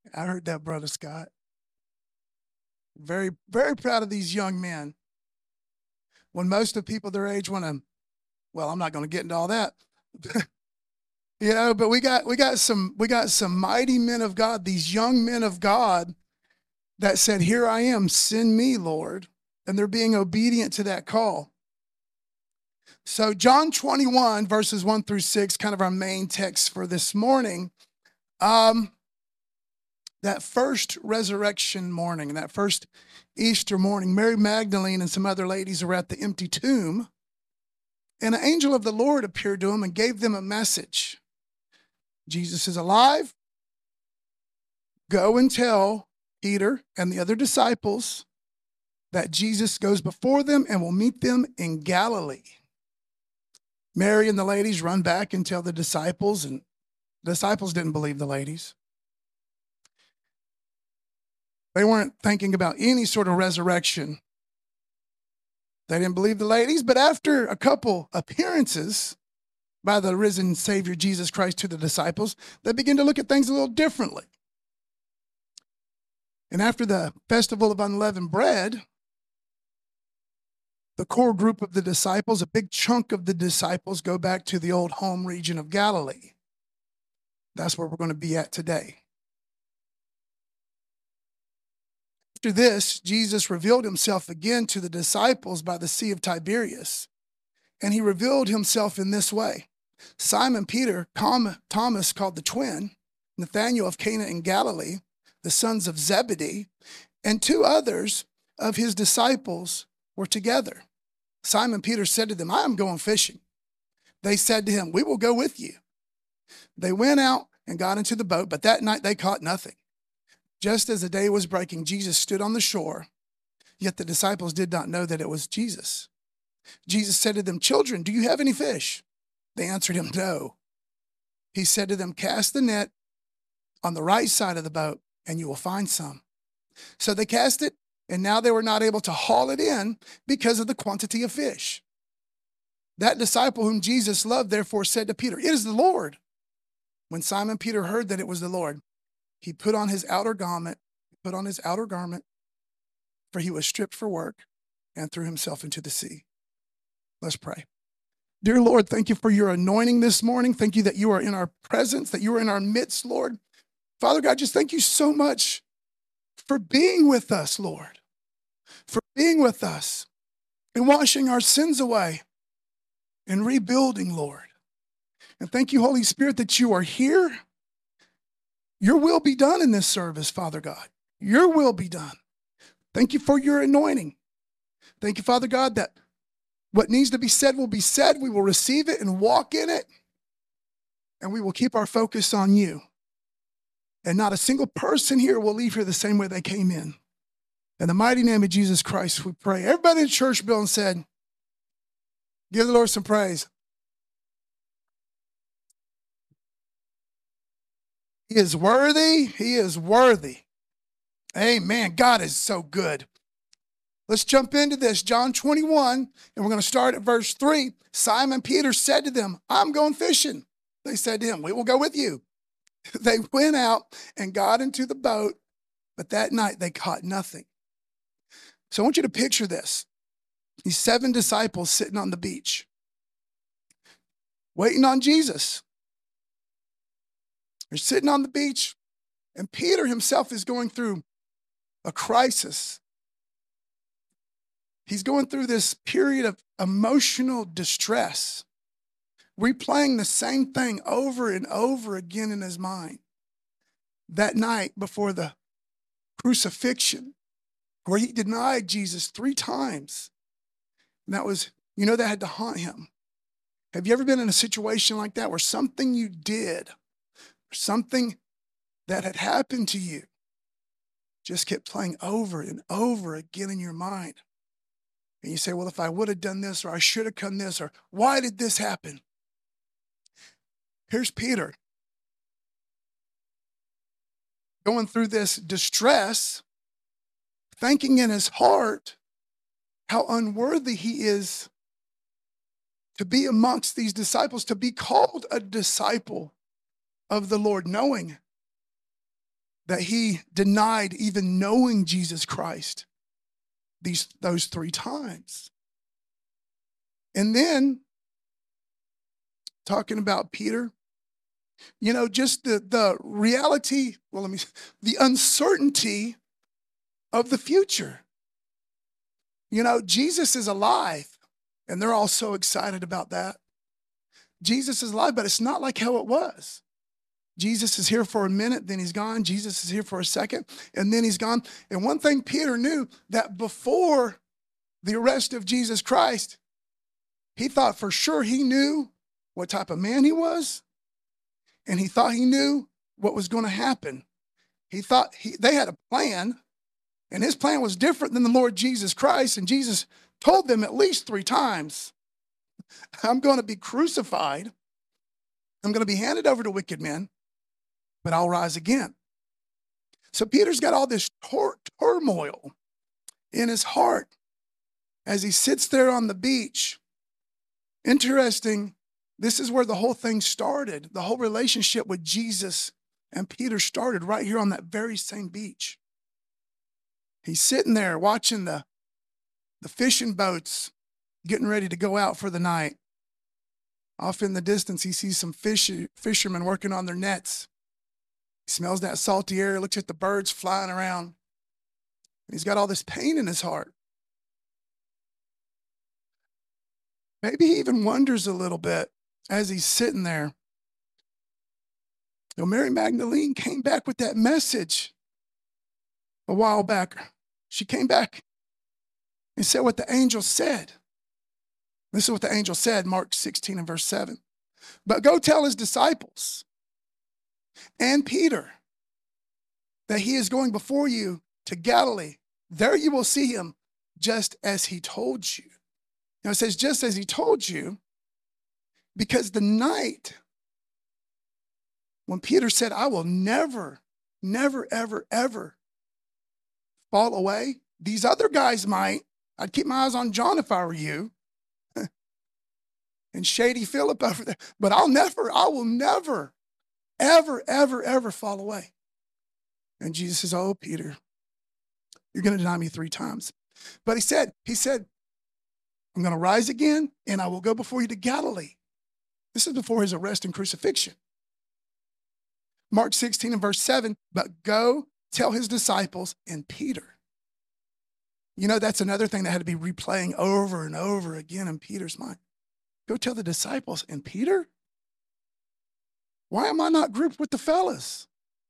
I heard that, Brother Scott. Very, very proud of these young men. When most of people their age want to, well, I'm not going to get into all that. But we got some mighty men of God, these young men of God that said, "Here I am, send me, Lord." And they're being obedient to that call. So John 21, verses 1 through 6, kind of our main text for this morning. That first resurrection morning, that first Easter morning, Mary Magdalene and some other ladies were at the empty tomb, and an angel of the Lord appeared to them and gave them a message. Jesus is alive. Go and tell Peter and the other disciples that Jesus goes before them and will meet them in Galilee. Mary and the ladies run back and tell the disciples, and the disciples didn't believe the ladies. They weren't thinking about any sort of resurrection. They didn't believe the ladies, but after a couple appearances by the risen Savior Jesus Christ to the disciples, they began to look at things a little differently. And after the festival of unleavened bread, the core group of the disciples, a big chunk of the disciples, go back to the old home region of Galilee. That's where we're going to be at today. After this, Jesus revealed himself again to the disciples by the Sea of Tiberias. And he revealed himself in this way. Simon Peter, Thomas called the twin, Nathanael of Cana in Galilee, the sons of Zebedee, and two others of his disciples were together. Simon Peter said to them, "I am going fishing." They said to him, "We will go with you." They went out and got into the boat, but that night they caught nothing. Just as the day was breaking, Jesus stood on the shore, yet the disciples did not know that it was Jesus. Jesus said to them, "Children, do you have any fish?" They answered him, "No." He said to them, "Cast the net on the right side of the boat, and you will find some." So they cast it, and now they were not able to haul it in because of the quantity of fish. That disciple whom Jesus loved therefore said to Peter, "It is the Lord." When Simon Peter heard that it was the Lord, he put on his outer garment, for he was stripped for work, and threw himself into the sea. Let's pray. Dear Lord, thank you for your anointing this morning. Thank you that you are in our presence, that you are in our midst, Lord. Father God, just thank you so much for being with us, Lord, for being with us and washing our sins away and rebuilding, Lord. And thank you, Holy Spirit, that you are here. Your will be done in this service, Father God. Your will be done. Thank you for your anointing. Thank you, Father God, that what needs to be said will be said. We will receive it and walk in it. And we will keep our focus on you. And not a single person here will leave here the same way they came in. In the mighty name of Jesus Christ, we pray. Everybody in the church building said, give the Lord some praise. He is worthy. He is worthy. Amen. God is so good. Let's jump into this. John 21, and we're going to start at verse 3. Simon Peter said to them, "I'm going fishing." They said to him, "We will go with you." They went out and got into the boat, but that night they caught nothing. So I want you to picture this. These 7 disciples sitting on the beach, waiting on Jesus. They're sitting on the beach, and Peter himself is going through a crisis. He's going through this period of emotional distress, replaying the same thing over and over again in his mind. That night before the crucifixion, where he denied Jesus 3 times. And that was, that had to haunt him. Have you ever been in a situation like that where something you did, or something that had happened to you, just kept playing over and over again in your mind? And you say, well, if I would have done this, or I should have done this, or why did this happen? Here's Peter going through this distress, thinking in his heart how unworthy he is to be amongst these disciples, to be called a disciple of the Lord, knowing that he denied even knowing Jesus Christ those 3 times. And then talking about Peter, just the reality, the uncertainty of the future. Jesus is alive, and they're all so excited about that. Jesus is alive, but it's not like how it was. Jesus is here for a minute, then he's gone. Jesus is here for a second, and then he's gone. And one thing Peter knew, that before the arrest of Jesus Christ, he thought for sure he knew what type of man he was, and he thought he knew what was going to happen. He thought they had a plan, and his plan was different than the Lord Jesus Christ. And Jesus told them at least 3 times, I'm going to be crucified. I'm going to be handed over to wicked men, but I'll rise again. So Peter's got all this turmoil in his heart as he sits there on the beach. Interesting, this is where the whole thing started. The whole relationship with Jesus and Peter started right here on that very same beach. He's sitting there watching the fishing boats getting ready to go out for the night. Off in the distance, he sees some fishermen working on their nets. He smells that salty air, looks at the birds flying around. And he's got all this pain in his heart. Maybe he even wonders a little bit as he's sitting there. Mary Magdalene came back with that message a while back. She came back and said what the angel said. This is what the angel said, Mark 16 and verse 7. But go tell his disciples and Peter that he is going before you to Galilee. There you will see him just as he told you. Now it says just as he told you, because the night when Peter said, I will never, never, ever, ever fall away, these other guys might. I'd keep my eyes on John if I were you. And Shady Philip over there. But I will never, ever, ever, ever fall away. And Jesus says, oh, Peter, you're going to deny me 3 times. But he said, I'm going to rise again, and I will go before you to Galilee. This is before his arrest and crucifixion. Mark 16 and verse 7, but go tell his disciples and Peter. That's another thing that had to be replaying over and over again in Peter's mind. Go tell the disciples and Peter? Why am I not grouped with the fellas?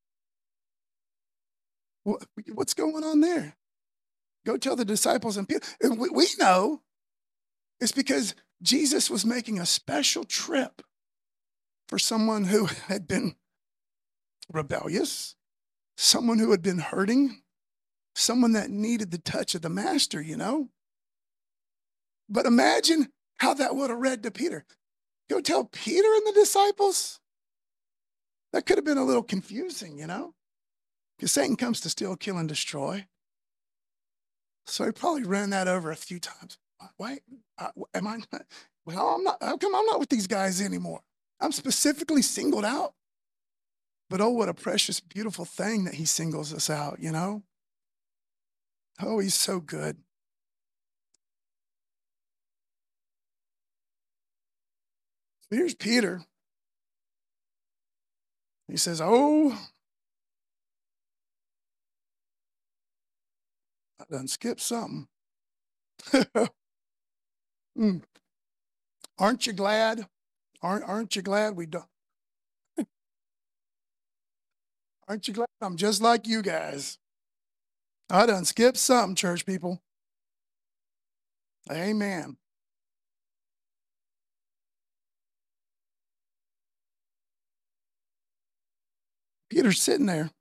What's going on there? Go tell the disciples and Peter. And we know it's because Jesus was making a special trip for someone who had been rebellious, someone who had been hurting, someone that needed the touch of the master, But imagine how that would have read to Peter. Go tell Peter and the disciples? That could have been a little confusing, Because Satan comes to steal, kill, and destroy. So he probably ran that over a few times. Wait, am I not? Well, I'm not. How come I'm not with these guys anymore? I'm specifically singled out. But oh, what a precious, beautiful thing that he singles us out, Oh, he's so good. So here's Peter. He says, oh, I done skipped something. Aren't you glad? Aren't you glad we don't? Aren't you glad I'm just like you guys? I done skipped something, church people. Amen. Peter's sitting there.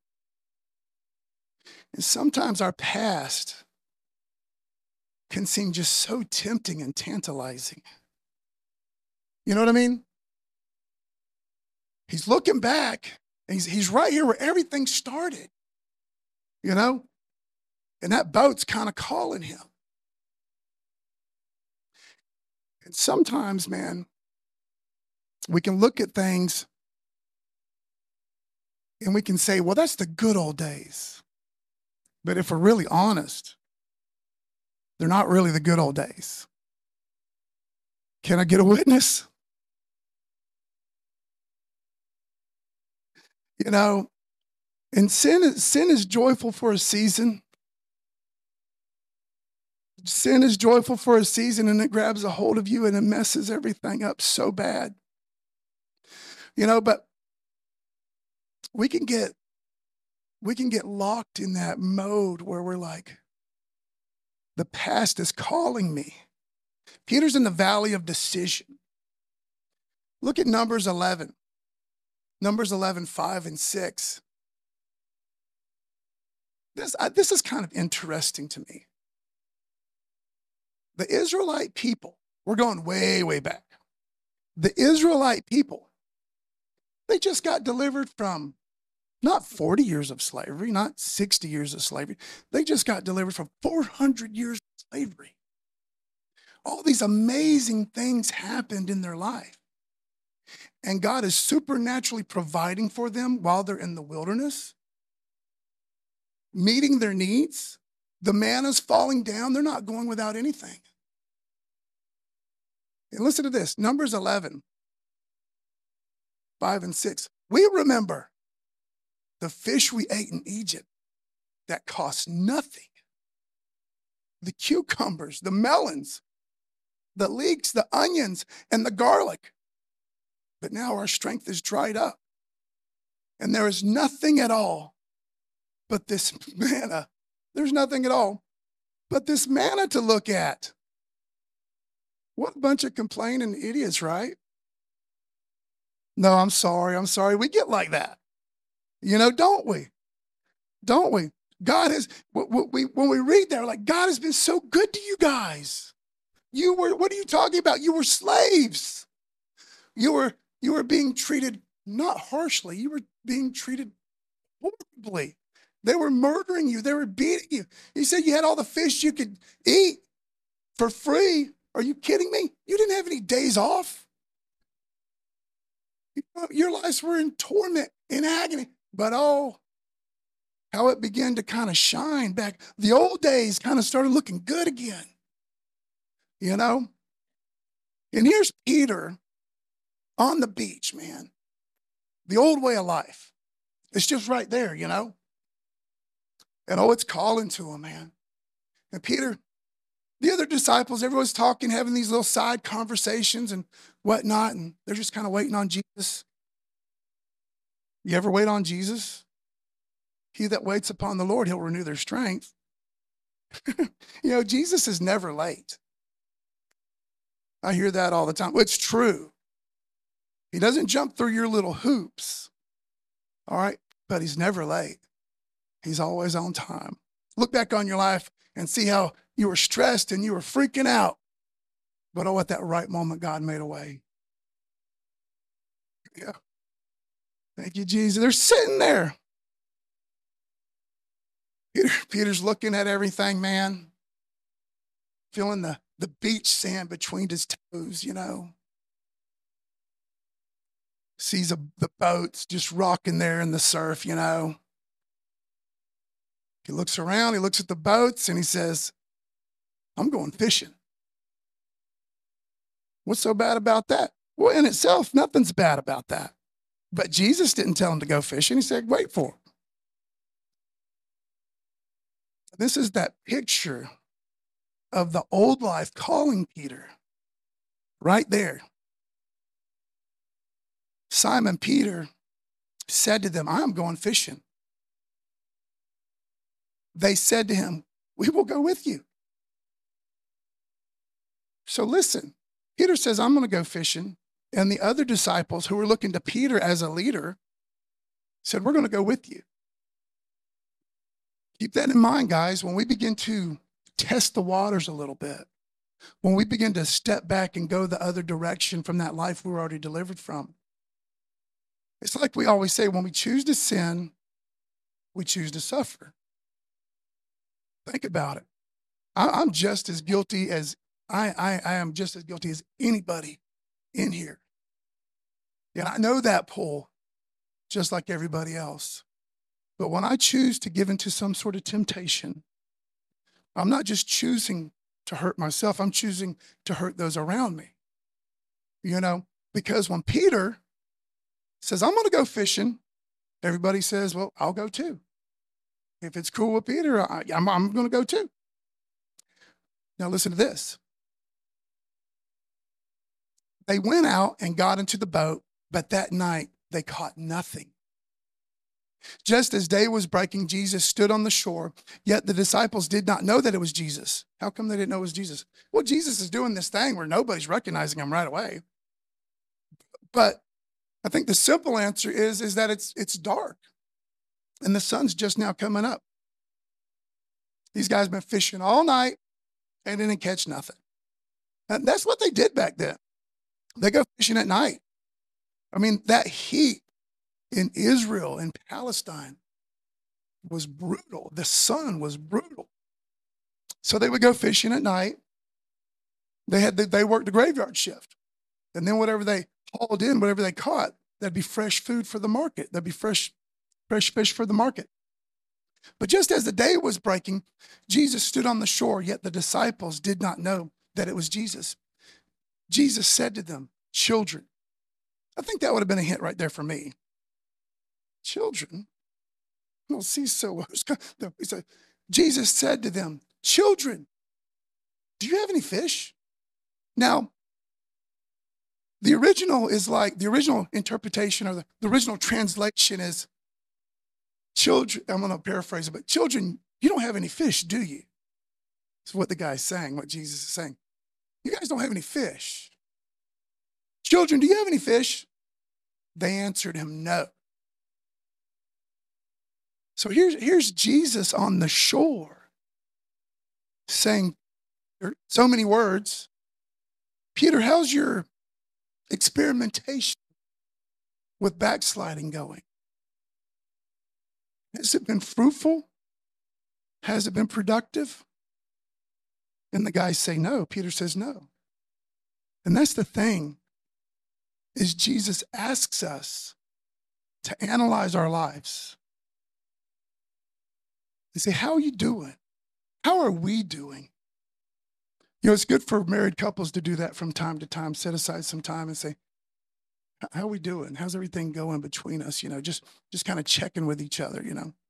And sometimes our past can seem just so tempting and tantalizing. You know what I mean? He's looking back, and he's right here where everything started, And that boat's kind of calling him. And sometimes, man, we can look at things And we can say, well, that's the good old days. But if we're really honest, they're not really the good old days. Can I get a witness? You know, and sin is joyful for a season. Sin is joyful for a season, and it grabs a hold of you and it messes everything up so bad. But we can get locked in that mode where we're like, the past is calling me. Peter's in the valley of decision. Look at Numbers 11. Numbers 11, 5 and 6. This is kind of interesting to me. The Israelite people, we're going way, way back. The Israelite people, they just got delivered from not 40 years of slavery, not 60 years of slavery. They just got delivered from 400 years of slavery. All these amazing things happened in their life. And God is supernaturally providing for them while they're in the wilderness, meeting their needs. The manna's falling down. They're not going without anything. And listen to this, Numbers 11, 5 and 6. We remember the fish we ate in Egypt that cost nothing. The cucumbers, the melons, the leeks, the onions, and the garlic. But now our strength is dried up. And there is nothing at all but this manna. There's nothing at all but this manna to look at. What a bunch of complaining idiots, right? No, I'm sorry. We get like that. Don't we? Don't we? God has, when we read there, like, God has been so good to you guys. What are you talking about? You were slaves. You were being treated not harshly. You were being treated horribly. They were murdering you. They were beating you. He said you had all the fish you could eat for free. Are you kidding me? You didn't have any days off. Your lives were in torment, in agony. But oh, how it began to kind of shine back. The old days kind of started looking good again. And here's Peter on the beach, man. The old way of life. It's just right there, And it's calling to him, man. And Peter, the other disciples, everyone's talking, having these little side conversations and whatnot, and they're just kind of waiting on Jesus. You ever wait on Jesus? He that waits upon the Lord, he'll renew their strength. Jesus is never late. I hear that all the time. Well, it's true. He doesn't jump through your little hoops, all right? But he's never late. He's always on time. Look back on your life and see how you were stressed and you were freaking out. But oh, at that right moment, God made a way. Yeah. Thank you, Jesus. They're sitting there. Peter's looking at everything, man. Feeling the beach sand between his toes, Sees the boats just rocking there in the surf, He looks around, he looks at the boats, and he says, I'm going fishing. What's so bad about that? Well, in itself, nothing's bad about that. But Jesus didn't tell him to go fishing. He said, wait for him. This is that picture of the old life calling Peter right there. Simon Peter said to them, I'm going fishing. They said to him, we will go with you. So listen, Peter says, I'm going to go fishing. And the other disciples who were looking to Peter as a leader said, we're going to go with you. Keep that in mind, guys, when we begin to test the waters a little bit, when we begin to step back and go the other direction from that life we were already delivered from. It's like we always say, when we choose to sin, we choose to suffer. Think about it. I'm just as guilty as I am just as guilty as anybody in here. And I know that pull. just like everybody else. But when I choose to give into some sort of temptation, I'm not just choosing to hurt myself, I'm choosing to hurt those around me. Because when Peter says, I'm going to go fishing, everybody says, well, I'll go too. If it's cool with Peter, I'm going to go too. Now listen to this. They went out and got into the boat, but that night they caught nothing. Just as day was breaking, Jesus stood on the shore, yet the disciples did not know that it was Jesus. How come they didn't know it was Jesus? Well, Jesus is doing this thing where nobody's recognizing him right away. But I think the simple answer is that it's dark and the sun's just now coming up. These guys been fishing all night and didn't catch nothing. And that's what they did back then. They go fishing at night. I mean, that heat in Israel and Palestine was brutal. The sun was brutal. So they would go fishing at night. They worked the graveyard shift. And then whatever they hauled in, whatever they caught, that'd be fresh food for the market. That'd be fresh fish for the market. But just as the day was breaking, Jesus stood on the shore, yet the disciples did not know that it was Jesus. Jesus said to them, children. I think that would have been a hint right there for me. Children? Well, see, so he said, Jesus said to them, children, do you have any fish? Now, the original interpretation or the original translation is children. I'm going to paraphrase it, but children, you don't have any fish, do you? That's what the guy's saying, what Jesus is saying. You guys don't have any fish. Children, do you have any fish? They answered him, no. So here's Jesus on the shore saying so many words. Peter, how's your experimentation with backsliding going? Has it been fruitful? Has it been productive? And the guys say no. Peter says no. And that's the thing, is Jesus asks us to analyze our lives. They say, how are you doing? How are we doing? It's good for married couples to do that from time to time, set aside some time and say, how are we doing? How's everything going between us? Just kind of checking with each other,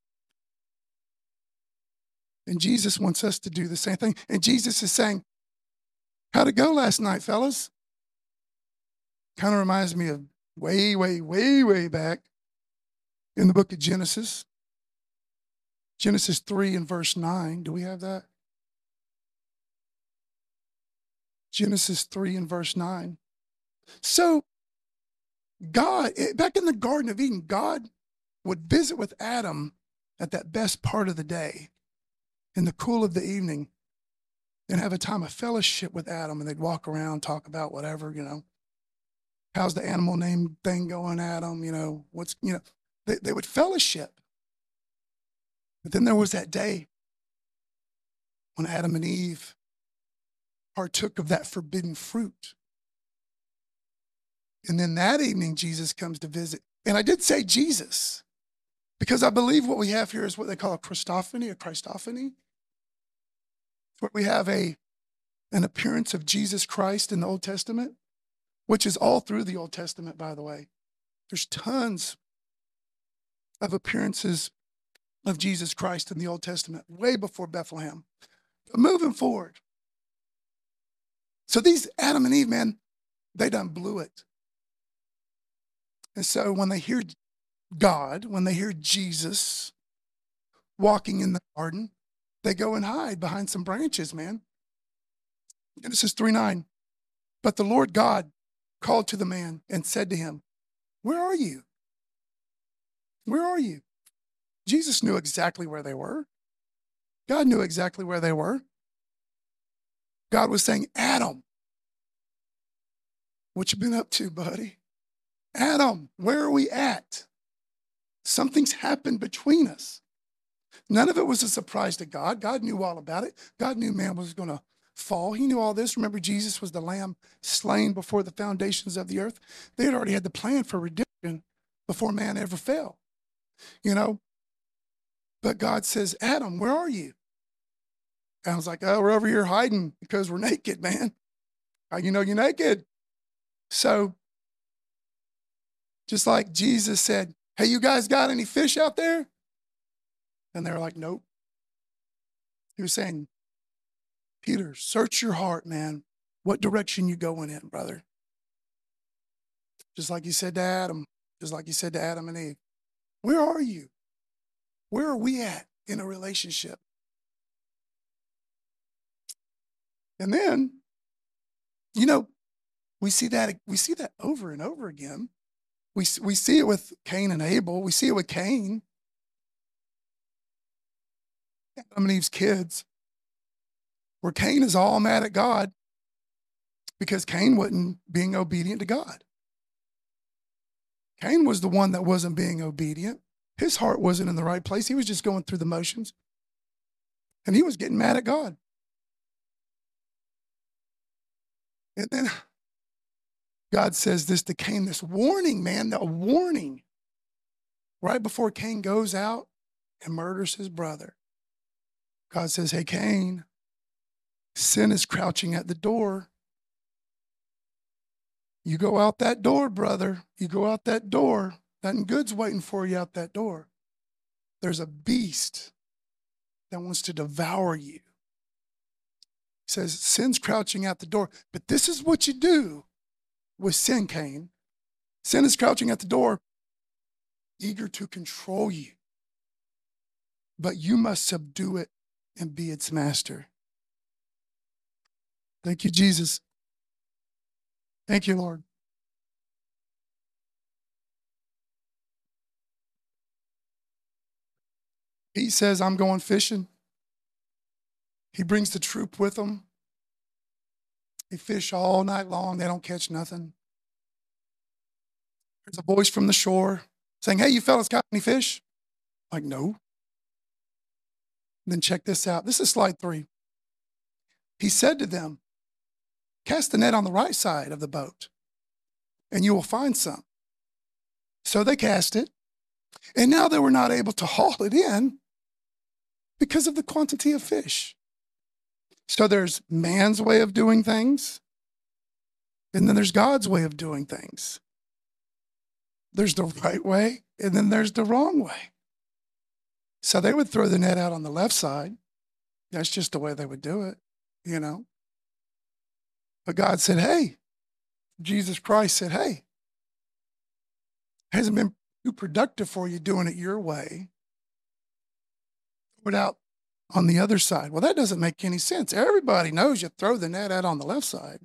And Jesus wants us to do the same thing. And Jesus is saying, how'd it go last night, fellas? Kind of reminds me of way, way, way, way back in the book of Genesis. Genesis 3 and verse 9. Do we have that? Genesis 3 and verse 9. So God, back in the Garden of Eden, God would visit with Adam at that best part of the day in the cool of the evening and have a time of fellowship with Adam. And they'd walk around, talk about whatever, how's the animal name thing going, Adam? They would fellowship. But then there was that day when Adam and Eve partook of that forbidden fruit. And then that evening, Jesus comes to visit. And I did say Jesus, because I believe what we have here is what they call a Christophany. Where we have an appearance of Jesus Christ in the Old Testament, which is all through the Old Testament, by the way. There's tons of appearances of Jesus Christ in the Old Testament, way before Bethlehem. But moving forward. So these Adam and Eve, man, they done blew it. And so when they hear God, when they hear Jesus walking in the garden, they go and hide behind some branches, man. Genesis 3:9. But the Lord God called to the man and said to him, where are you? Where are you? Jesus knew exactly where they were. God knew exactly where they were. God was saying, Adam, what you been up to, buddy? Adam, where are we at? Something's happened between us. None of it was a surprise to God. God knew all about it. God knew man was going to fall. He knew all this. Remember, Jesus was the lamb slain before the foundations of the earth. They had already had the plan for redemption before man ever fell, you know. But God says, Adam, where are you? And I was like, oh, we're over here hiding because we're naked, man. How you know you're naked? So just like Jesus said, hey, you guys got any fish out there? And they were like, nope. He was saying, Peter, search your heart, man. What direction you going in, brother? Just like you said to Adam, just like you said to Adam and Eve. Where are you? Where are we at in a relationship? And then, you know, we see that over and over again. We see it with Cain and Abel. We see it with Cain, Adam and Eve's kids, where Cain is all mad at God because Cain wasn't being obedient to God. Cain was the one that wasn't being obedient. His heart wasn't in the right place. He was just going through the motions. And he was getting mad at God. And then God says this to Cain, this warning, man, a warning. Right before Cain goes out and murders his brother, God says, hey, Cain, sin is crouching at the door. You go out that door, brother. You go out that door. Nothing good's waiting for you out that door. There's a beast that wants to devour you. He says, sin's crouching at the door. But this is what you do with sin, Cain. Sin is crouching at the door, eager to control you. But you must subdue it and be its master. Thank you, Jesus. Thank you, Lord. He says, I'm going fishing. He brings the troop with him. They fish all night long. They don't catch nothing. There's a voice from the shore saying, hey, you fellas got any fish? Like, no. Then check this out. This is slide 3. He said to them, cast the net on the right side of the boat, and you will find some. So they cast it, and now they were not able to haul it in because of the quantity of fish. So there's man's way of doing things, and then there's God's way of doing things. There's the right way, and then there's the wrong way. So they would throw the net out on the left side. That's just the way they would do it, you know. But God said, hey, Jesus Christ said, hey, hasn't been too productive for you doing it your way. Throw it out on the other side. Well, that doesn't make any sense. Everybody knows you throw the net out on the left side.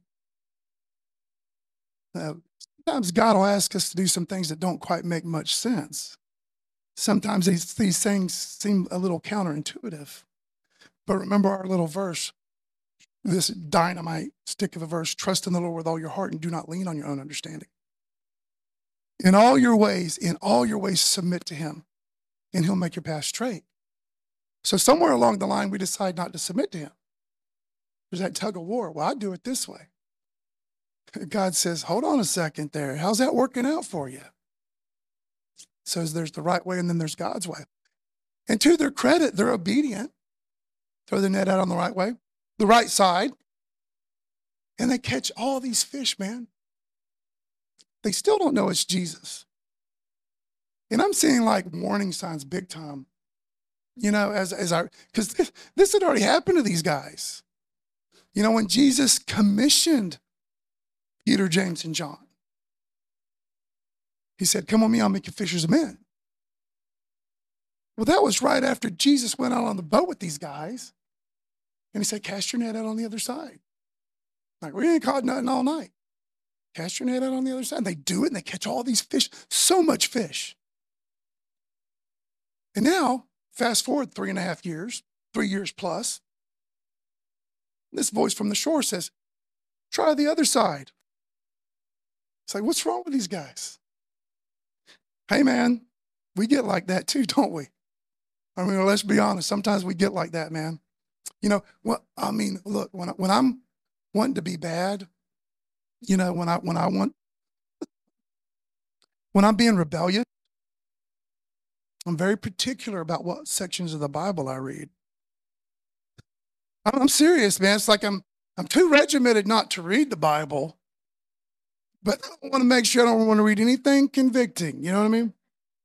Sometimes God will ask us to do some things that don't quite make much sense. Sometimes these things seem a little counterintuitive. But remember our little verse, this dynamite stick of a verse, trust in the Lord with all your heart and do not lean on your own understanding. In all your ways, submit to him, and he'll make your path straight. So somewhere along the line, we decide not to submit to him. There's that tug of war. Well, I do it this way. God says, hold on a second there. How's that working out for you? Says there's the right way and then there's God's way. And to their credit, they're obedient. Throw the net out on the right way, the right side. And they catch all these fish, man. They still don't know it's Jesus. And I'm seeing like warning signs big time. You know, because this had already happened to these guys. You know, when Jesus commissioned Peter, James, and John, he said, come with me, I'll make you fishers of men. Well, that was right after Jesus went out on the boat with these guys. And he said, cast your net out on the other side. Like, we ain't caught nothing all night. Cast your net out on the other side. And they do it, and they catch all these fish, so much fish. And now, fast forward 3.5 years, 3 years plus, this voice from the shore says, try the other side. It's like, what's wrong with these guys? Hey, man, we get like that too, don't we? I mean, let's be honest. Sometimes we get like that, man. You know, look, when I'm wanting to be bad, you know, when I'm being rebellious, I'm very particular about what sections of the Bible I read. I'm serious, man. It's like I'm too regimented not to read the Bible, but I want to make sure I don't want to read anything convicting. You know what I mean?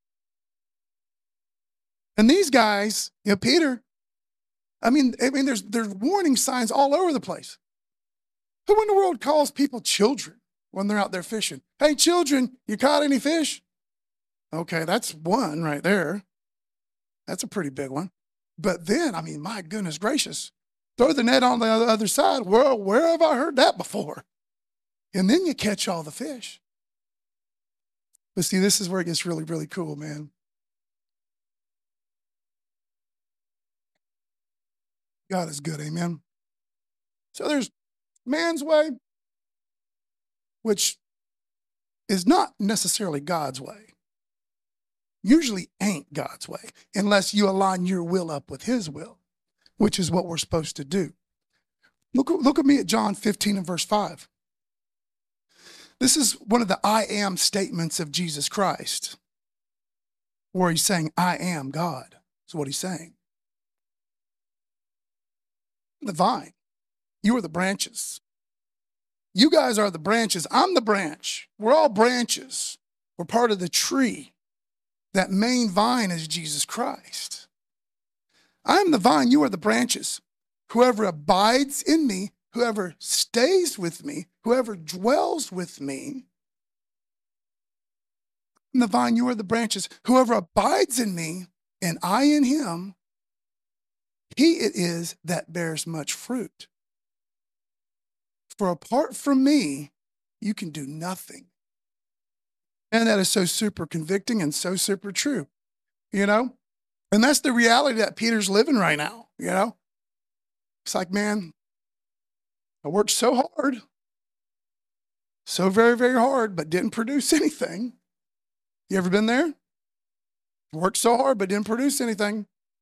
And these guys, Peter, I mean, there's warning signs all over the place. Who in the world calls people children when they're out there fishing? Hey, children, you caught any fish? Okay, that's one right there. That's a pretty big one. But then, I mean, my goodness gracious, throw the net on the other side. Well, where have I heard that before? And then you catch all the fish. But see, this is where it gets really, really cool, man. God is good, amen. So there's man's way, which is not necessarily God's way. Usually ain't God's way, unless you align your will up with his will, which is what we're supposed to do. Look at me at John 15 and verse 5. This is one of the I am statements of Jesus Christ, where he's saying, I am God. That's what he's saying. The vine, you are the branches. You guys are the branches. I'm the branch. We're all branches. We're part of the tree. That main vine is Jesus Christ. I am the vine, you are the branches. Whoever abides in me, whoever stays with me, whoever dwells with me, I'm the vine, you are the branches. Whoever abides in me, and I in him, he it is that bears much fruit. For apart from me, you can do nothing. And that is so super convicting and so super true, you know? And that's the reality that Peter's living right now, you know? It's like, man, I worked so hard, so very, very hard, but didn't produce anything. You ever been there? Worked so hard, but didn't produce anything.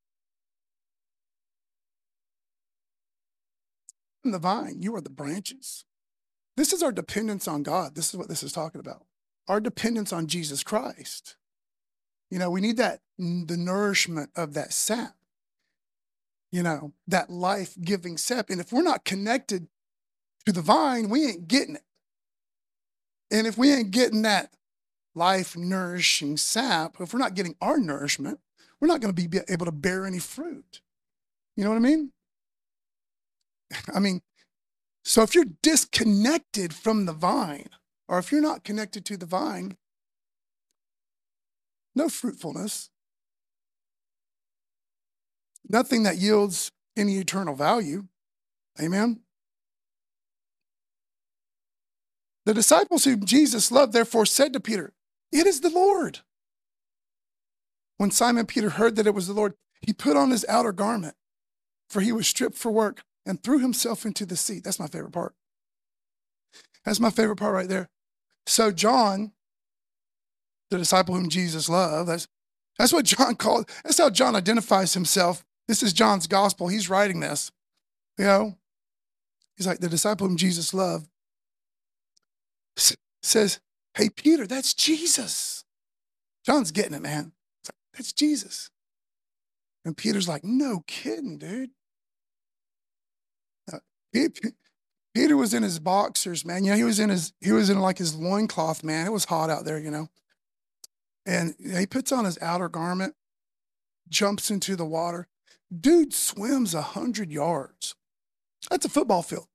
I'm the vine, you are the branches. This is our dependence on God. This is what this is talking about. Our dependence on Jesus Christ. You know, we need that, the nourishment of that sap, you know, that life-giving sap. And if we're not connected to the vine, we ain't getting it. And if we ain't getting that life-nourishing sap, if we're not getting our nourishment, we're not going to be able to bear any fruit. You know what I mean? I mean, so if you're disconnected from the vine, or if you're not connected to the vine, no fruitfulness, nothing that yields any eternal value. Amen? The disciples whom Jesus loved, therefore, said to Peter, it is the Lord. When Simon Peter heard that it was the Lord, he put on his outer garment, for he was stripped for work, and threw himself into the sea. That's my favorite part. That's my favorite part right there. So John, the disciple whom Jesus loved, that's what John called, that's how John identifies himself. This is John's gospel. He's writing this, you know. He's like, the disciple whom Jesus loved says, hey, Peter, that's Jesus. John's getting it, man. It's like, that's Jesus. And Peter's like, no kidding, dude. Peter was in his boxers, man. You know, he was in like his loincloth, man. It was hot out there, you know. And he puts on his outer garment, jumps into the water. Dude swims 100 yards. That's a football field.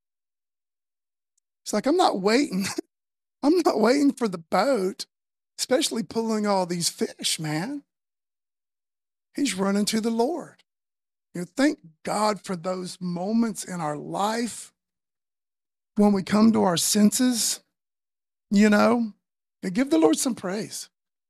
It's like, I'm not waiting. I'm not waiting for the boat, especially pulling all these fish, man. He's running to the Lord. You know, thank God for those moments in our life when we come to our senses, you know, and give the Lord some praise.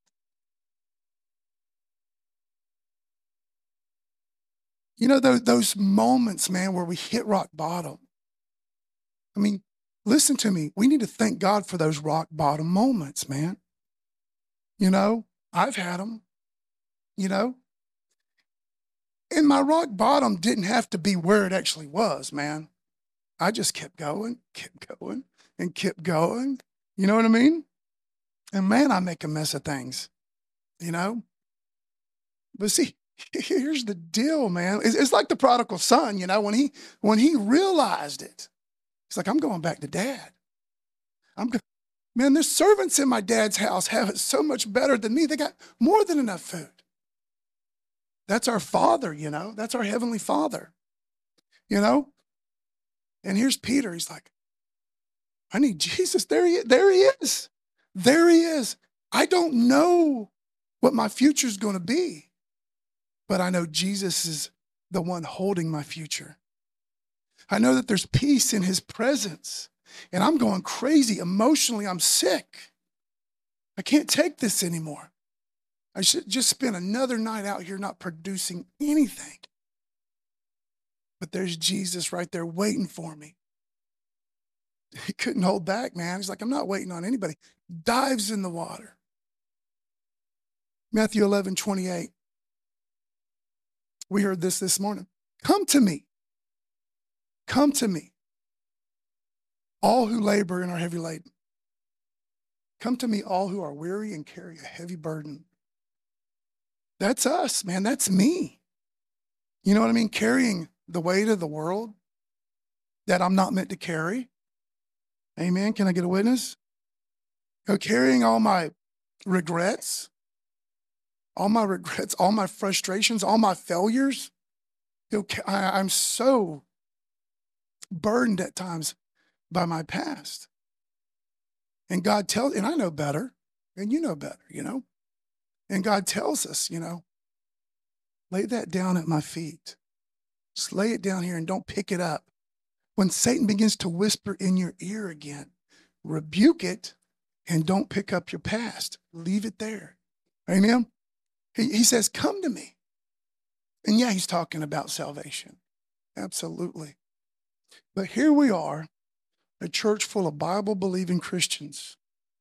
You know, those moments, man, where we hit rock bottom. I mean, listen to me. We need to thank God for those rock bottom moments, man. You know, I've had them, you know. And my rock bottom didn't have to be where it actually was, man. I just kept going, and kept going. You know what I mean? And man, I make a mess of things, you know? But see, here's the deal, man. It's like the prodigal son, you know, when he realized it, he's like, I'm going back to dad. Man, there's servants in my dad's house have it so much better than me. They got more than enough food. That's our Father, you know. That's our Heavenly Father, you know. And here's Peter. He's like, I need Jesus. There he is. There he is. I don't know what my future is going to be, but I know Jesus is the one holding my future. I know that there's peace in his presence, and I'm going crazy. Emotionally, I'm sick. I can't take this anymore. I should just spend another night out here not producing anything. But there's Jesus right there waiting for me. He couldn't hold back, man. He's like, I'm not waiting on anybody. Dives in the water. Matthew 11:28. We heard this morning. Come to me. Come to me, all who labor and are heavy laden. Come to me, all who are weary and carry a heavy burden. That's us, man. That's me. You know what I mean? Carrying the weight of the world that I'm not meant to carry. Amen. Can I get a witness? Carrying all my regrets, all my frustrations, all my failures. I'm so burdened at times by my past. And God tells, and I know better, and you know better, you know. And God tells us, you know, lay that down at my feet. Just lay it down here and don't pick it up. When Satan begins to whisper in your ear again, rebuke it and don't pick up your past. Leave it there. Amen. He says, come to me. And yeah, he's talking about salvation. Absolutely. But here we are, a church full of Bible-believing Christians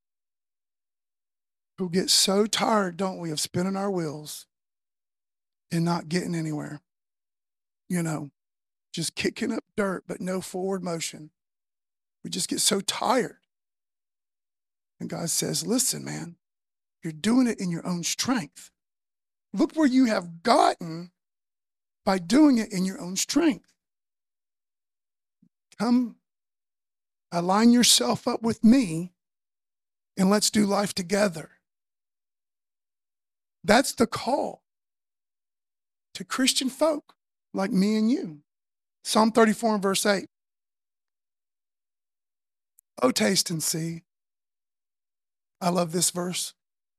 who get so tired, don't we, of spinning our wheels and not getting anywhere. You know, just kicking up dirt, but no forward motion. We just get so tired. And God says, listen, man, you're doing it in your own strength. Look where you have gotten by doing it in your own strength. Come, align yourself up with me, and let's do life together. That's the call to Christian folk like me and you. Psalm 34 and verse 8. Oh, taste and see. I love this verse.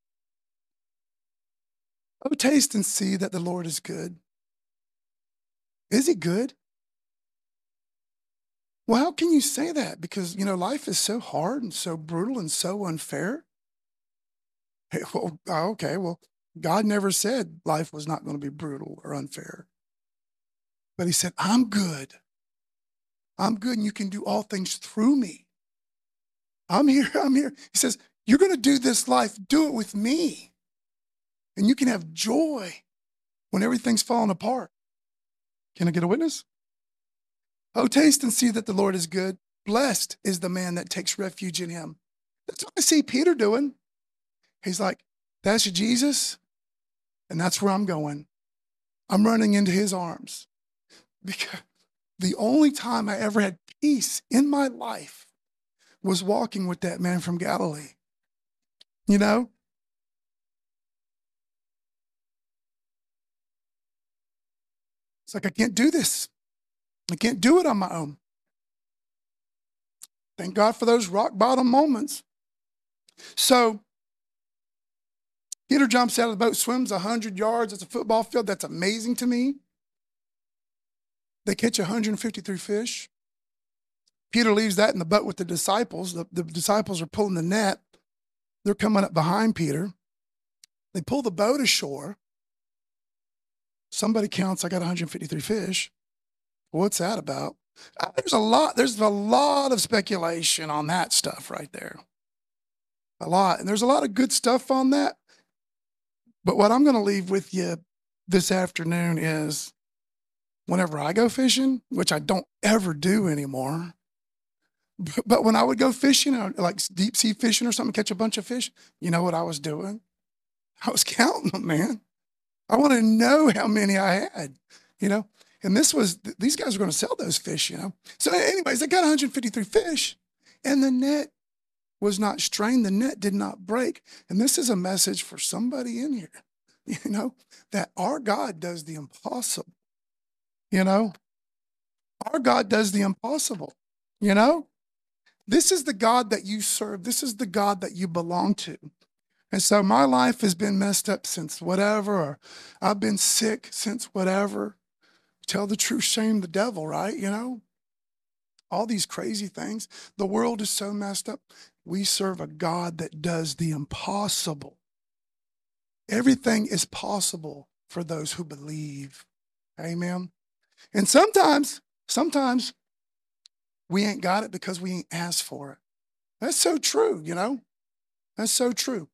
Oh, taste and see that the Lord is good. Is he good? Well, how can you say that? Because, you know, life is so hard and so brutal and so unfair. Hey, well, okay, well, God never said life was not going to be brutal or unfair. But he said, I'm good. I'm good, and you can do all things through me. I'm here. He says, you're going to do this life. Do it with me. And you can have joy when everything's falling apart. Can I get a witness? Oh, taste and see that the Lord is good. Blessed is the man that takes refuge in him. That's what I see Peter doing. He's like, that's Jesus, and that's where I'm going. I'm running into his arms. Because the only time I ever had peace in my life was walking with that man from Galilee. You know? It's like, I can't do this. I can't do it on my own. Thank God for those rock bottom moments. So Peter jumps out of the boat, swims 100 yards. It's a football field. That's amazing to me. They catch 153 fish. Peter leaves that in the boat with the disciples. The disciples are pulling the net. They're coming up behind Peter. They pull the boat ashore. Somebody counts, I got 153 fish. What's that about? There's a lot of speculation on that stuff right there. A lot. And there's a lot of good stuff on that. But what I'm going to leave with you this afternoon is whenever I go fishing, which I don't ever do anymore, but when I would go fishing, like deep sea fishing or something, catch a bunch of fish, you know what I was doing? I was counting them, man. I want to know how many I had, you know. And these guys were going to sell those fish, you know. So anyways, they got 153 fish, and the net was not strained. The net did not break. And this is a message for somebody in here, you know, that our God does the impossible, you know. Our God does the impossible, you know. This is the God that you serve. This is the God that you belong to. And so my life has been messed up since whatever, or I've been sick since whatever. Tell the truth, shame the devil, right? You know, all these crazy things. The world is so messed up. We serve a God that does the impossible. Everything is possible for those who believe. Amen. And sometimes we ain't got it because we ain't asked for it. That's so true, you know. That's so true.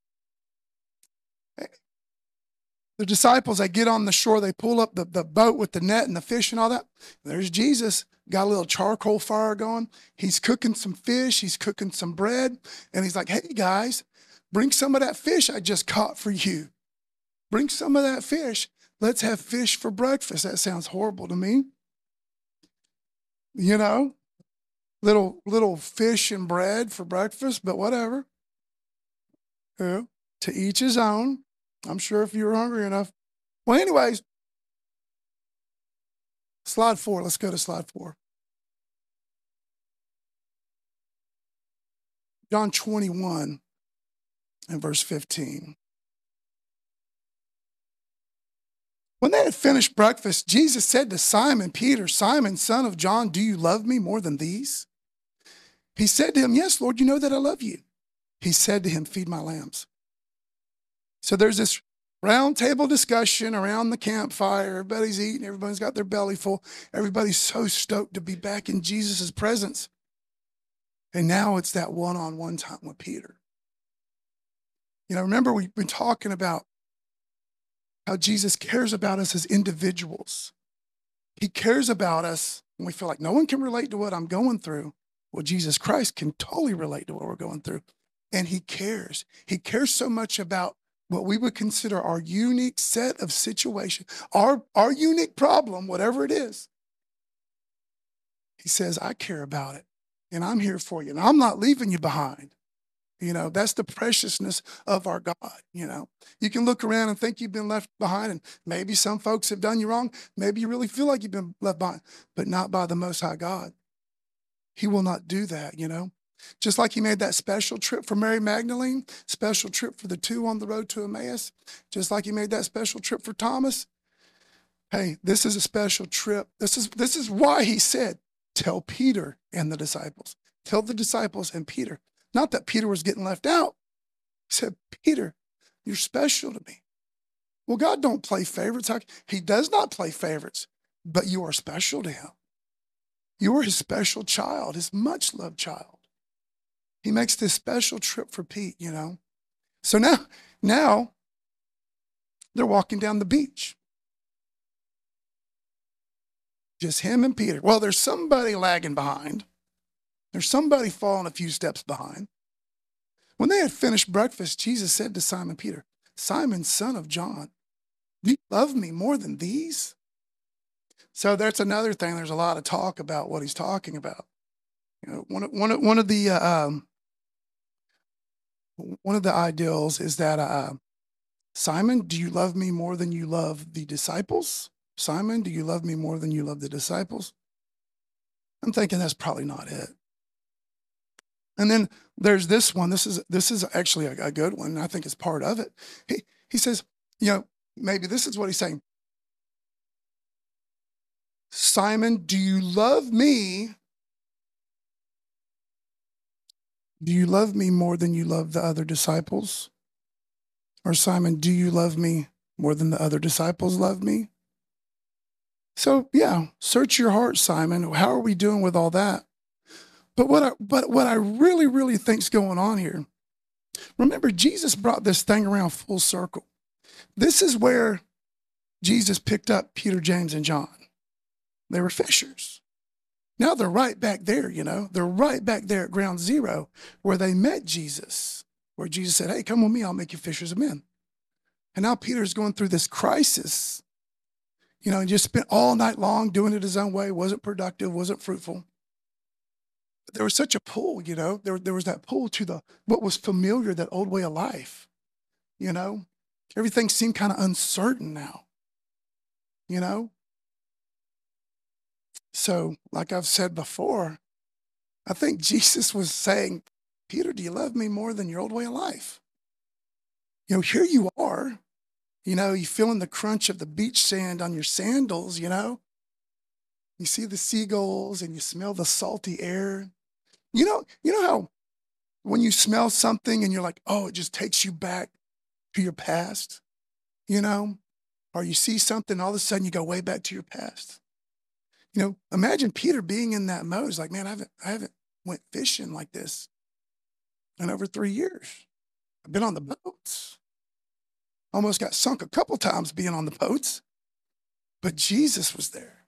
The disciples, they get on the shore, they pull up the boat with the net and the fish and all that. There's Jesus, got a little charcoal fire going. He's cooking some fish, he's cooking some bread, and he's like, hey guys, bring some of that fish I just caught for you. Bring some of that fish. Let's have fish for breakfast. That sounds horrible to me. You know, little fish and bread for breakfast, but whatever. Yeah, to each his own. I'm sure if you were hungry enough. Well, anyways, slide 4. Let's go to slide 4. John 21 and verse 15. When they had finished breakfast, Jesus said to Simon Peter, Simon, son of John, do you love me more than these? He said to him, yes, Lord, you know that I love you. He said to him, feed my lambs. So there's this round table discussion around the campfire. Everybody's eating. Everybody's got their belly full. Everybody's so stoked to be back in Jesus' presence. And now it's that one-on-one time with Peter. You know, remember we've been talking about how Jesus cares about us as individuals. He cares about us when we feel like no one can relate to what I'm going through. Well, Jesus Christ can totally relate to what we're going through. And he cares. He cares so much about what we would consider our unique set of situation, our unique problem, whatever it is. He says, I care about it, and I'm here for you, and I'm not leaving you behind. You know, that's the preciousness of our God, you know. You can look around and think you've been left behind, and maybe some folks have done you wrong. Maybe you really feel like you've been left behind, but not by the Most High God. He will not do that, you know. Just like he made that special trip for Mary Magdalene, special trip for the 2 on the road to Emmaus, just like he made that special trip for Thomas. Hey, this is a special trip. This is why he said, tell Peter and the disciples. Tell the disciples and Peter. Not that Peter was getting left out. He said, Peter, you're special to me. Well, God don't play favorites. He does not play favorites, but you are special to him. You are his special child, his much-loved child. He makes this special trip for Pete, you know. So now they're walking down the beach. Just him and Peter. Well, there's somebody lagging behind. There's somebody falling a few steps behind. When they had finished breakfast, Jesus said to Simon Peter, Simon, son of John, do you love me more than these? So that's another thing. There's a lot of talk about what he's talking about. You know, one of the ideals is that Simon, do you love me more than you love the disciples? Simon, do you love me more than you love the disciples? I'm thinking that's probably not it. And then there's this one. This is actually a good one. I think it's part of it. He says, you know, maybe this is what he's saying. Simon, do you love me? Do you love me more than you love the other disciples? Or Simon, do you love me more than the other disciples love me? So yeah, search your heart, Simon. How are we doing with all that? But what I really think's going on here, remember, Jesus brought this thing around full circle. This is where Jesus picked up Peter, James, and John. They were fishers. Now they're right back there, you know. They're right back there at ground zero where they met Jesus, where Jesus said, hey, come with me, I'll make you fishers of men. And now Peter's going through this crisis, and just spent all night long doing it his own way, wasn't productive, wasn't fruitful. But there was such a pull, there was that pull to what was familiar, that old way of life, Everything seemed kind of uncertain now, So, like I've said before, I think Jesus was saying, Peter, do you love me more than your old way of life? Here you are, you feeling the crunch of the beach sand on your sandals, You see the seagulls and you smell the salty air. You know how when you smell something and you're like, oh, it just takes you back to your past, Or you see something, all of a sudden you go way back to your past. Imagine Peter being in that mode. It's like, man, I haven't went fishing like this in over 3 years. I've been on the boats. Almost got sunk a couple times being on the boats. But Jesus was there,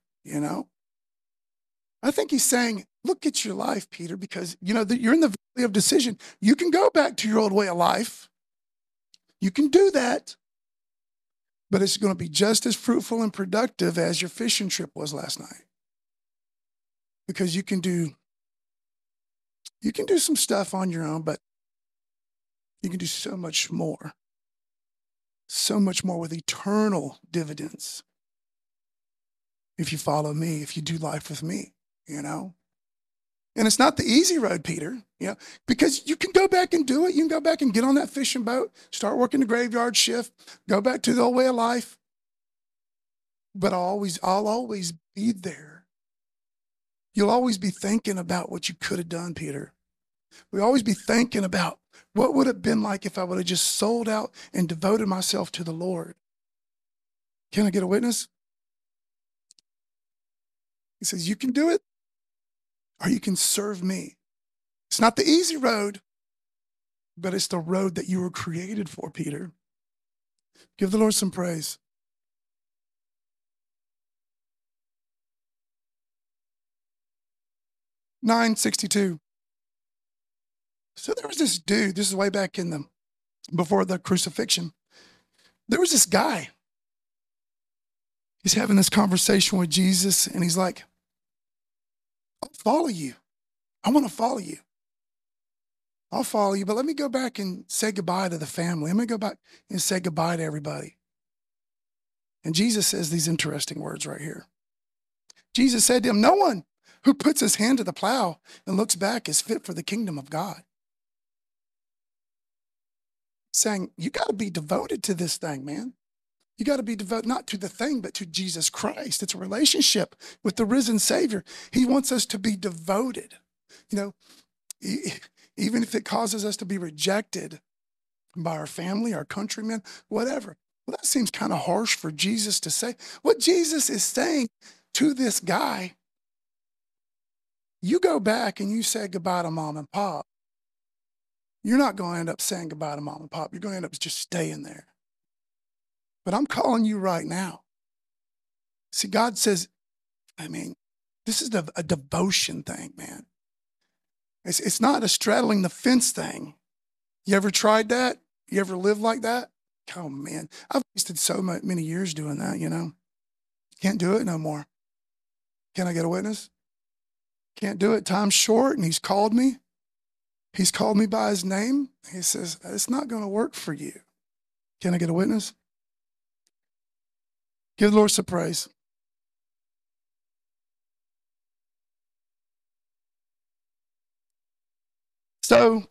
I think he's saying, look at your life, Peter, because, you're in the valley of decision. You can go back to your old way of life. You can do that. But it's going to be just as fruitful and productive as your fishing trip was last night. Because you can do some stuff on your own, but you can do so much more with eternal dividends if you follow me, if you do life with me, And it's not the easy road, Peter, because you can go back and do it. You can go back and get on that fishing boat, start working the graveyard shift, go back to the old way of life. But I'll always be there. You'll always be thinking about what you could have done, Peter. We'll always be thinking about what would have been like if I would have just sold out and devoted myself to the Lord. Can I get a witness? He says, you can do it, or you can serve me. It's not the easy road, but it's the road that you were created for, Peter. Give the Lord some praise. (962). So there was this dude, this is way back before the crucifixion. There was this guy. He's having this conversation with Jesus, and he's like, I'll follow you. I want to follow you. I'll follow you, but let me go back and say goodbye to the family. Let me go back and say goodbye to everybody. And Jesus says these interesting words right here. Jesus said to him, no one who puts his hand to the plow and looks back is fit for the kingdom of God. Saying, you got to be devoted to this thing, man. You got to be devoted, not to the thing, but to Jesus Christ. It's a relationship with the risen Savior. He wants us to be devoted. Even if it causes us to be rejected by our family, our countrymen, whatever. Well, that seems kind of harsh for Jesus to say. What Jesus is saying to this guy, you go back and you say goodbye to mom and pop. You're not going to end up saying goodbye to mom and pop. You're going to end up just staying there. But I'm calling you right now. See, God says, this is a devotion thing, man. It's not a straddling the fence thing. You ever tried that? You ever lived like that? Oh, man. I've wasted so many years doing that, Can't do it no more. Can I get a witness? Can't do it. Time's short, and he's called me. He's called me by his name. He says, it's not going to work for you. Can I get a witness? Give the Lord some praise. So,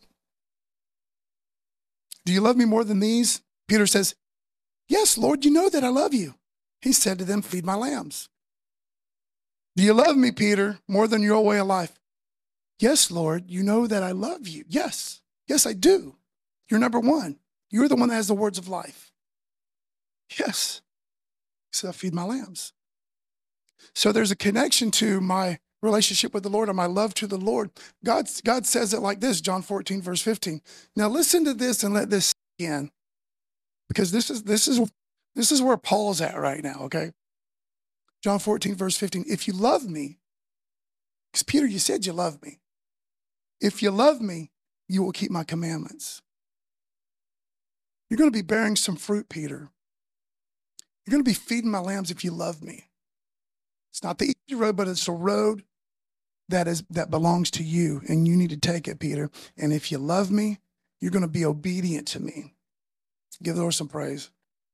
do you love me more than these? Peter says, yes, Lord, you know that I love you. He said to them, feed my lambs. Do you love me, Peter, more than your way of life? Yes, Lord, you know that I love you. Yes, I do. You're number one. You're the one that has the words of life. Yes. So I feed my lambs. So there's a connection to my relationship with the Lord and my love to the Lord. God says it like this, John 14, verse 15. Now listen to this and let this sink in, because this is where Paul's at right now, okay? John 14, verse 15. If you love me, because Peter, you said you love me. If you love me, you will keep my commandments. You're going to be bearing some fruit, Peter. You're going to be feeding my lambs if you love me. It's not the easy road, but it's a road that belongs to you, and you need to take it, Peter. And if you love me, you're going to be obedient to me. Give the Lord some praise.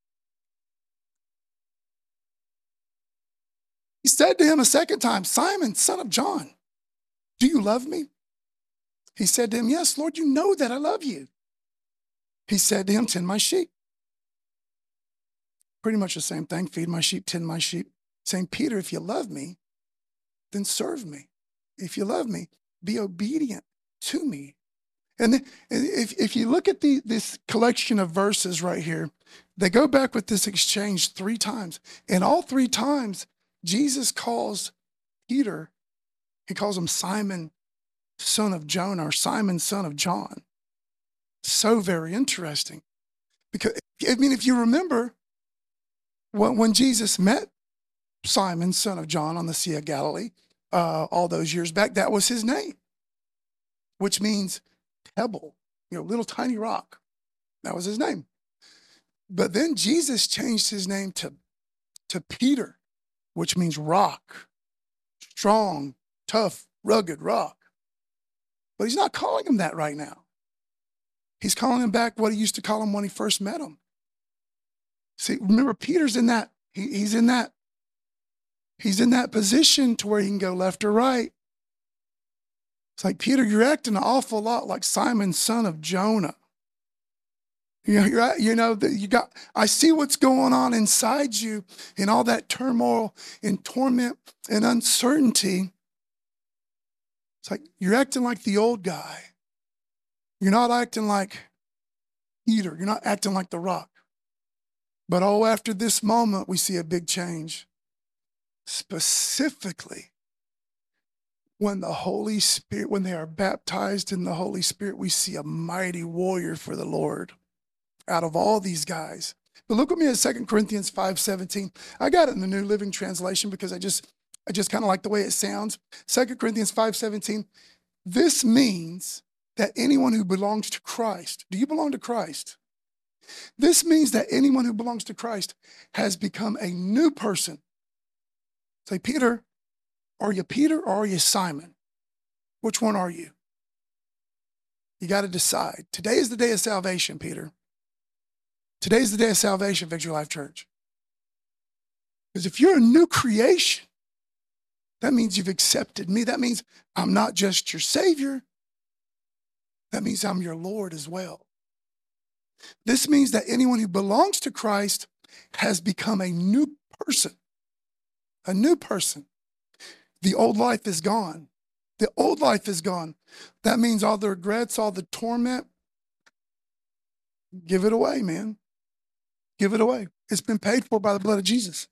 He said to him a second time, Simon, son of John, do you love me? He said to him, yes, Lord, you know that I love you. He said to him, tend my sheep. Pretty much the same thing. Feed my sheep, tend my sheep. Saying, Peter, if you love me, then serve me. If you love me, be obedient to me. And then, if you look at this collection of verses right here, they go back with this exchange 3 times. And all 3 times, Jesus calls Peter, he calls him Simon, son of Jonah, or Simon, son of John. So very interesting. Because, if you remember, when Jesus met Simon, son of John, on the Sea of Galilee, all those years back, that was his name, which means pebble, little tiny rock. That was his name. But then Jesus changed his name to Peter, which means rock, strong, tough, rugged rock. But he's not calling him that right now. He's calling him back what he used to call him when he first met him. See, remember, Peter's in that, he's in that position to where he can go left or right. It's like, Peter, you're acting an awful lot like Simon, son of Jonah. I see what's going on inside you and all that turmoil and torment and uncertainty. It's like, you're acting like the old guy. You're not acting like Peter. You're not acting like the rock. But after this moment, we see a big change. Specifically, when the Holy Spirit, when they are baptized in the Holy Spirit, we see a mighty warrior for the Lord out of all these guys. But look with me at 2 Corinthians 5:17. I got it in the New Living Translation because I just kind of like the way it sounds. 2 Corinthians 5:17. This means that anyone who belongs to Christ, do you belong to Christ? This means that anyone who belongs to Christ has become a new person. Say, Peter, are you Peter or are you Simon? Which one are you? You got to decide. Today is the day of salvation, Peter. Today is the day of salvation, Victory Life Church. Because if you're a new creation, that means you've accepted me. That means I'm not just your Savior. That means I'm your Lord as well. This means that anyone who belongs to Christ has become a new person. A new person. The old life is gone. The old life is gone. That means all the regrets, all the torment, give it away, man. Give it away. It's been paid for by the blood of Jesus.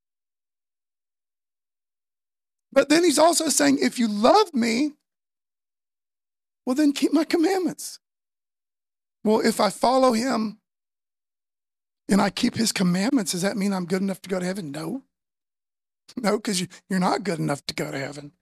But then he's also saying, if you love me, well, then keep my commandments. Well, if I follow him and I keep his commandments, does that mean I'm good enough to go to heaven? No. No, because you're not good enough to go to heaven.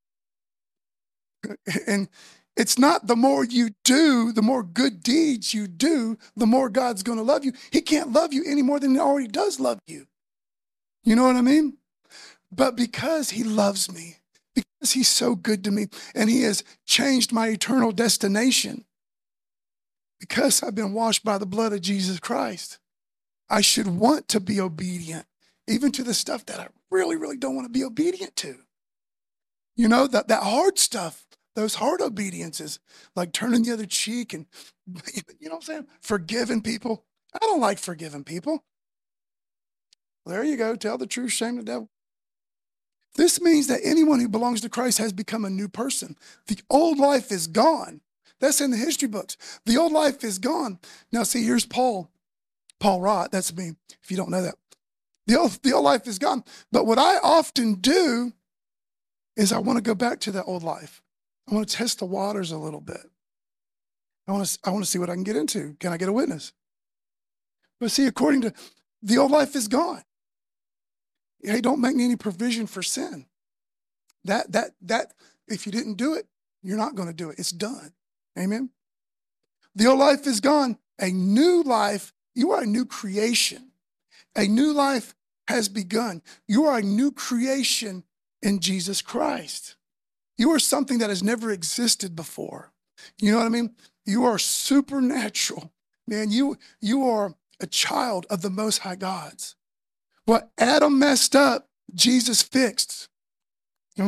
And it's not the more you do, the more good deeds you do, the more God's going to love you. He can't love you any more than he already does love you. You know what I mean? But because he loves me, because he's so good to me, and he has changed my eternal destination, because I've been washed by the blood of Jesus Christ, I should want to be obedient, even to the stuff that I really, really don't want to be obedient to. You know, that hard stuff, those hard obediences, like turning the other cheek and, you know what I'm saying? Forgiving people. I don't like forgiving people. There you go. Tell the truth, shame the devil. This means that anyone who belongs to Christ has become a new person. The old life is gone. That's in the history books. The old life is gone. Now, see, here's Paul Rott. That's me, if you don't know that. The old life is gone. But what I often do is I want to go back to that old life. I want to test the waters a little bit. I want to see what I can get into. Can I get a witness? But see, according to the old life is gone. Hey, don't make any provision for sin. That if you didn't do it, you're not going to do it. It's done. Amen. The old life is gone. A new life You are a new creation. A new life has begun. You are a new creation in Jesus Christ. You are something that has never existed before. You know what I mean? You are supernatural. Man, you are a child of the Most High Gods. What Adam messed up, Jesus fixed. You know?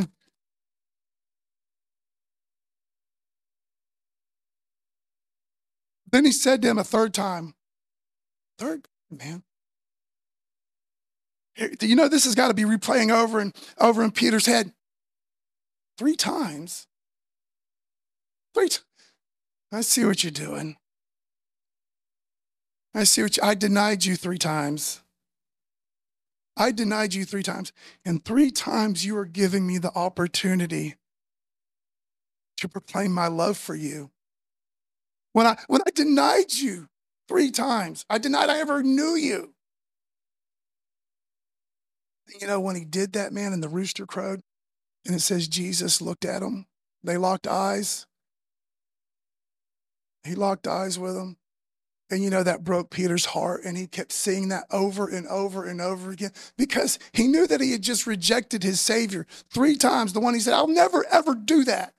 Then he said to him a third time, man. You know, this has got to be replaying over and over in Peter's head. 3 times. I see what you're doing. I denied you 3 times. I denied you 3 times. And 3 times you are giving me the opportunity to proclaim my love for you. When I denied you 3 times, I denied I ever knew you. You know, when he did that, man, and the rooster crowed, and it says Jesus looked at him. They locked eyes. He locked eyes with him. And you know, that broke Peter's heart, and he kept seeing that over and over and over again because he knew that he had just rejected his Savior 3 times. The one he said, I'll never, ever do that.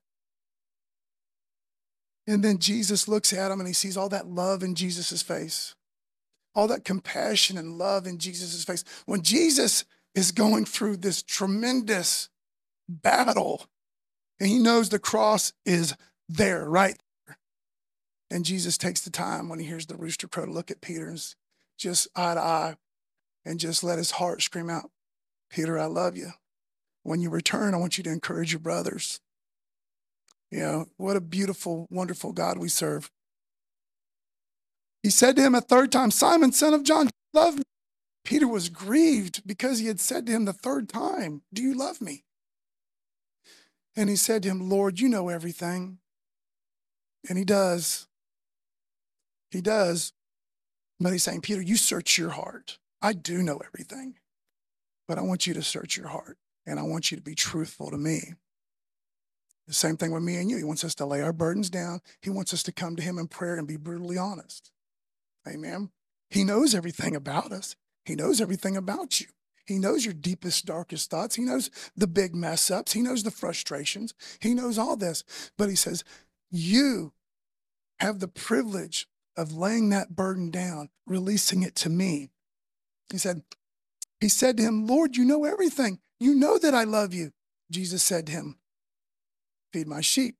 And then Jesus looks at him and he sees all that love in Jesus' face, all that compassion and love in Jesus' face. When Jesus is going through this tremendous battle and he knows the cross is there, right? And Jesus takes the time when he hears the rooster crow to look at Peter and just eye to eye and just let his heart scream out, Peter, I love you. When you return, I want you to encourage your brothers. You know, what a beautiful, wonderful God we serve. He said to him a third time, Simon, son of John, do you love me? Peter was grieved because he had said to him the third time, do you love me? And he said to him, Lord, you know everything. And he does. He does. But he's saying, Peter, you search your heart. I do know everything. But I want you to search your heart. And I want you to be truthful to me. The same thing with me and you. He wants us to lay our burdens down. He wants us to come to him in prayer and be brutally honest. Amen. He knows everything about us. He knows everything about you. He knows your deepest, darkest thoughts. He knows the big mess ups. He knows the frustrations. He knows all this. But he says, you have the privilege of laying that burden down, releasing it to me. He said to him, Lord, you know everything. You know that I love you. Jesus said to him, feed my sheep.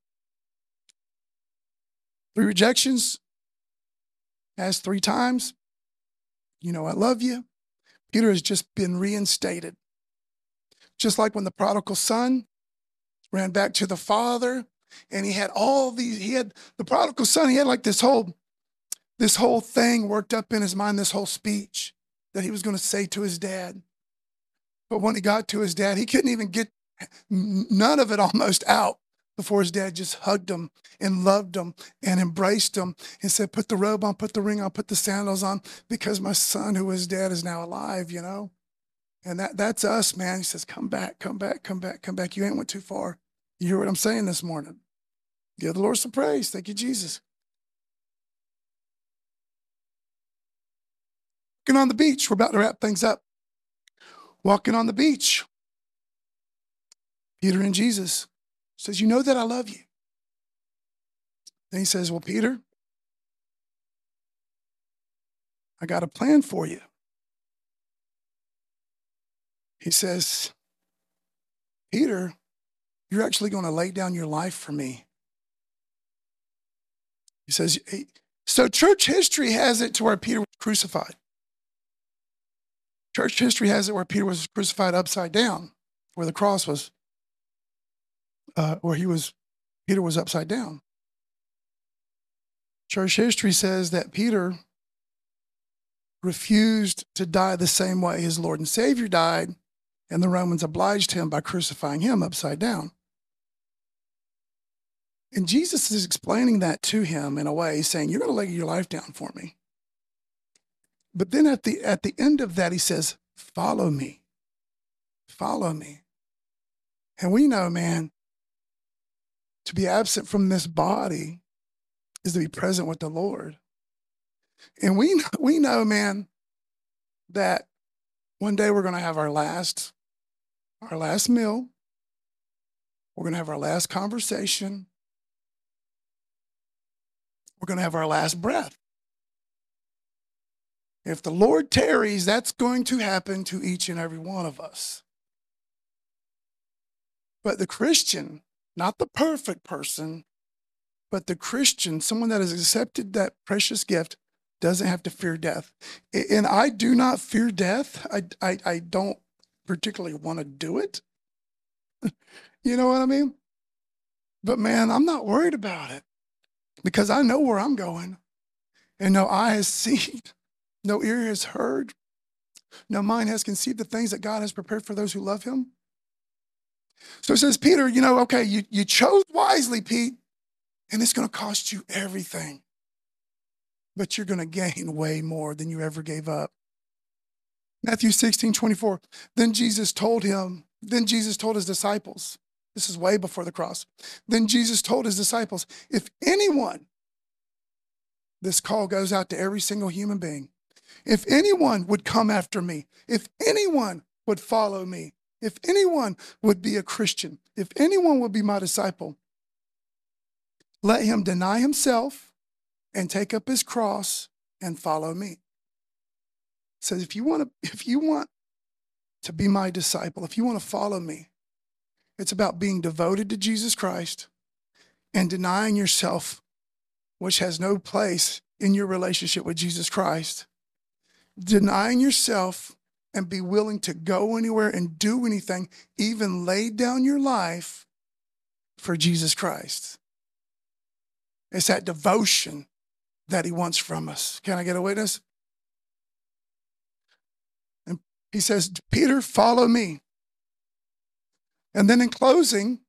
3 rejections, asked 3 times. You know I love you. Peter has just been reinstated. Just like when the prodigal son ran back to the father, and he had the prodigal son, he had like this whole thing worked up in his mind, this whole speech that he was going to say to his dad. But when he got to his dad, he couldn't even get none of it almost out before his dad just hugged him and loved him and embraced him and said, put the robe on, put the ring on, put the sandals on, because my son who was dead is now alive, you know? And that's us, man. He says, come back, come back, come back, come back. You ain't went too far. You hear what I'm saying this morning? Give the Lord some praise. Thank you, Jesus. Walking on the beach. We're about to wrap things up. Walking on the beach. Peter and Jesus says, you know that I love you. Then he says, well, Peter, I got a plan for you. He says, Peter, you're actually going to lay down your life for me. He says, so church history has it to where Peter was crucified. Church history has it where Peter was crucified upside down, where the cross was, Peter was upside down. Church history says that Peter refused to die the same way his Lord and Savior died, and the Romans obliged him by crucifying him upside down. And Jesus is explaining that to him in a way, saying, you're going to lay your life down for me. But then at the end of that, he says, follow me. Follow me. And we know, man, to be absent from this body is to be present with the Lord. And we know, man, that one day we're going to have our last meal. We're going to have our last conversation. We're going to have our last breath. If the Lord tarries, that's going to happen to each and every one of us. But the Christian, not the perfect person, but the Christian, someone that has accepted that precious gift, doesn't have to fear death. And I do not fear death. I don't particularly want to do it. You know what I mean? But man, I'm not worried about it because I know where I'm going. And no eye has seen, no ear has heard, no mind has conceived the things that God has prepared for those who love him. So it says, Peter, okay, you chose wisely, Pete, and it's going to cost you everything. But you're going to gain way more than you ever gave up. Matthew 16:24. Then Jesus told his disciples, this is way before the cross. Then Jesus told his disciples, if anyone, this call goes out to every single human being, if anyone would come after me, if anyone would follow me, if anyone would be a Christian, if anyone would be my disciple, let him deny himself and take up his cross and follow me. It says, if you want to be my disciple, if you want to follow me, it's about being devoted to Jesus Christ and denying yourself, which has no place in your relationship with Jesus Christ. Denying yourself and be willing to go anywhere and do anything, even lay down your life for Jesus Christ. It's that devotion that he wants from us. Can I get a witness? And he says, Peter, follow me. And then in closing,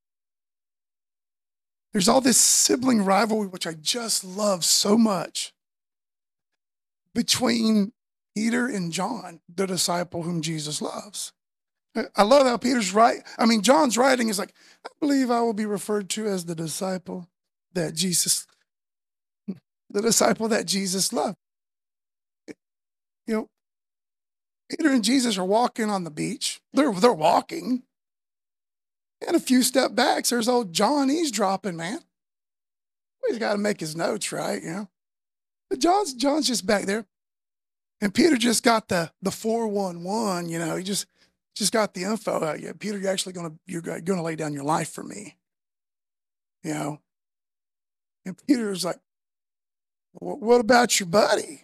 there's all this sibling rivalry, which I just love so much, between Peter and John, the disciple whom Jesus loves. I love how John's writing is like, I believe I will be referred to as the disciple that Jesus loved. Peter and Jesus are walking on the beach. They're walking. And a few steps back, there's old John eavesdropping, man. He's got to make his notes right, But John's just back there. And Peter just got the 411, he just got the info. Yeah, Peter, you're gonna lay down your life for me. And Peter's like, what about your buddy?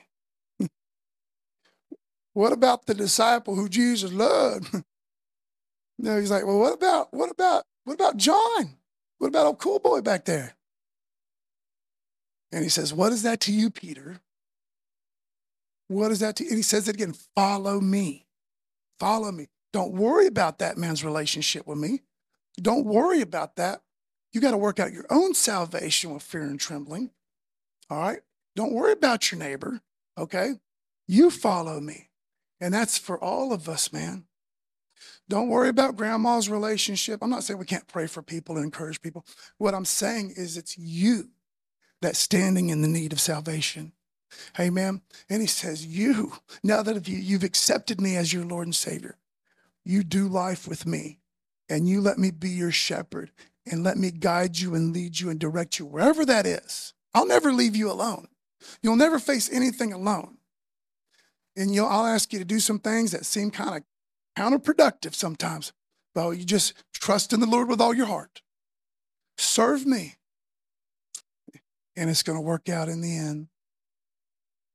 What about the disciple who Jesus loved? He's like, well, what about John? What about old cool boy back there? And he says, what is that to you, Peter? What is that to you? And he says it again, follow me. Follow me. Don't worry about that man's relationship with me. Don't worry about that. You got to work out your own salvation with fear and trembling. All right? Don't worry about your neighbor, okay? You follow me. And that's for all of us, man. Don't worry about grandma's relationship. I'm not saying we can't pray for people and encourage people. What I'm saying is it's you that's standing in the need of salvation. Amen. And he says, now that you've accepted me as your Lord and Savior, you do life with me and you let me be your shepherd and let me guide you and lead you and direct you wherever that is. I'll never leave you alone. You'll never face anything alone. And I'll ask you to do some things that seem kind of counterproductive sometimes. But you just trust in the Lord with all your heart. Serve me. And it's going to work out in the end.